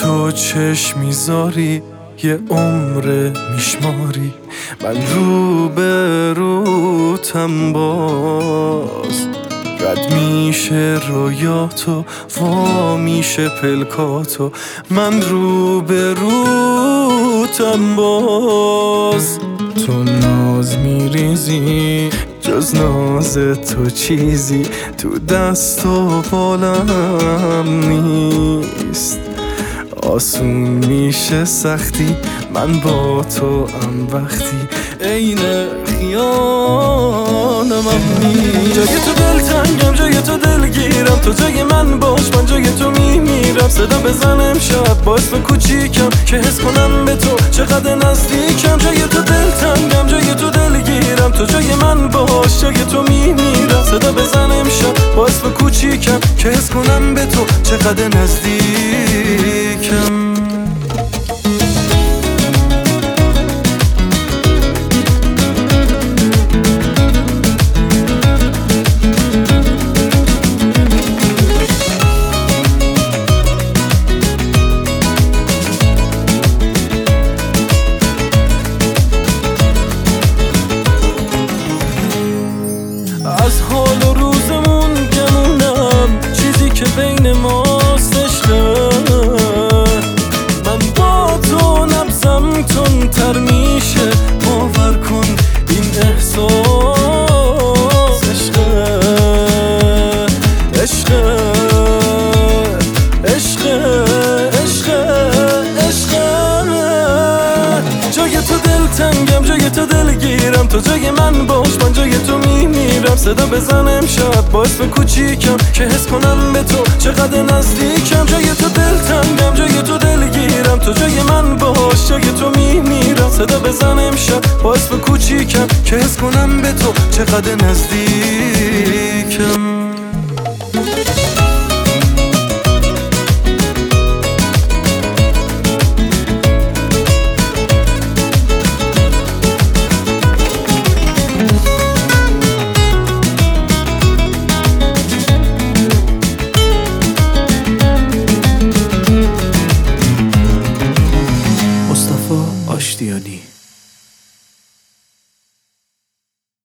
تو چشم میذاری یه عمر میشماری، من رو به روتم باز رد میشه رویاتو وا میشه پلکاتو، من رو به روتم باز. تو ناز میریزی جز ناز تو چیزی تو دست و بالم نیست، آسون میشه سختی من با تو ام وقتی عین خیالم نیست. جای تو دلتنگم جای تو دلگیرم، تو جای من باش من جای تو میمیرم. صدا بزنم شب با اسم کوچیکم که حس کنم به تو چقدر نزدیکم. جای تو دلتنگم جای تو دلگیرم، تو جای من باش جای تو میمیرم. صدا بزنم شب با اسم کوچیکم که حس کنم به تو چقدر نزدیکم. از حال و روزمون گمونم چیزی که بین ماست عشقه. من با تو نبضم تندتر میشه، باور کن این احساس عشقه. عشقه عشقه عشقه عشقه. جای تو دلتنگم جای تو دلگیرم، تو جای من باش من جای تو میمیرم. صدا بزنم شب با اسم کوچیکم که حس کنم به تو چقدر نزدیکم. جای تو دلتنگم جای تو دلگیرم، تو جای من باش جای تو میمیرم. صدا بزنم شب با اسم کوچیکم که حس کنم به تو چقدر نزدیکم. آشتیانی